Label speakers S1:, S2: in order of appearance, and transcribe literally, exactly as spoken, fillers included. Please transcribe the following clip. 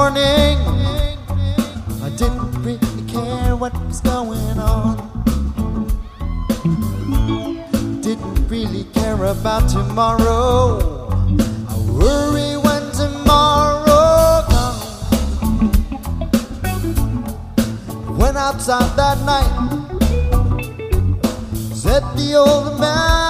S1: morning, I didn't really care what was going on. Didn't really care about tomorrow. I worry when tomorrow comes. Went outside that night, said the old man.